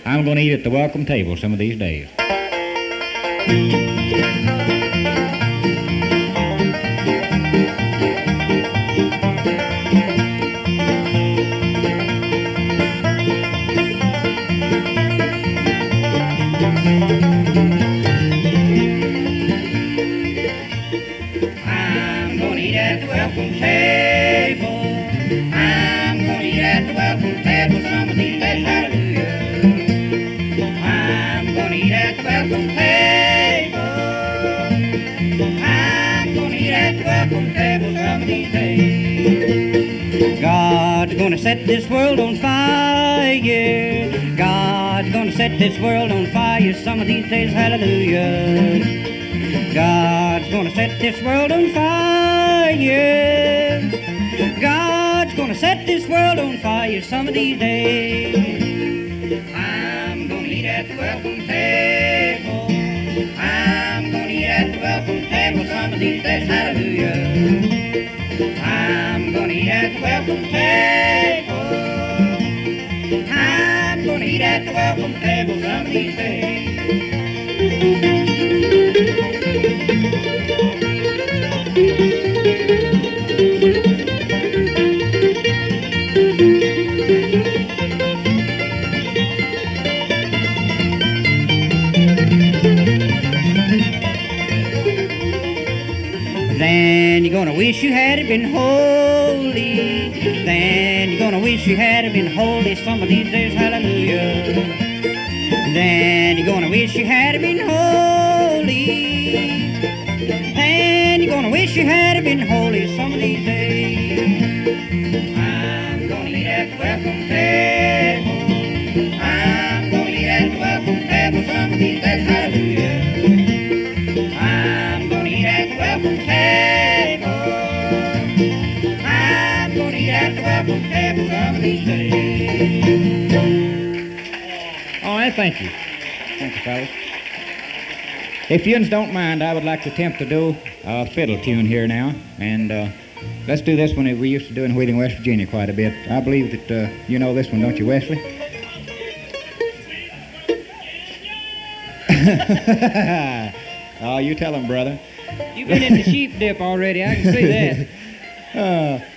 I'm going to eat at the welcome table some of these days. I'm gonna eat at the welcome table. I'm gonna eat at the welcome table some of these days, hallelujah. I'm gonna eat at the welcome table. I'm gonna eat at the welcome table some of these days. God's gonna set this world on fire. God's gonna set this world on fire some of these days, hallelujah. God's gonna set this world on fire. God's gonna set this world on fire some of these days. I'm gonna eat at the welcome table. I'm gonna eat at the welcome table some of these days, hallelujah. I'm gonna eat at the welcome table. I'm gonna eat at the welcome table some of these days. Then you're gonna wish you had been holy. Then you're gonna wish you had been holy some of these days, hallelujah. Then you're gonna wish you had been holy. Then you're gonna wish you had been holy some of these days. I'm gonna eat at the welcome table. I'm gonna eat at the welcome table some of these days, hallelujah. I'm gonna eat at the welcome table. I'm gonna eat at the welcome table some of these days. All right, thank you. Thank you, fellas. If you don't mind, I would like to attempt to do a fiddle tune here now. And let's do this one that we used to do in Wheeling, West Virginia quite a bit. I believe that you know this one, don't you, Wesley? Oh, you tell him, brother. You've been in the sheep dip already, I can see that.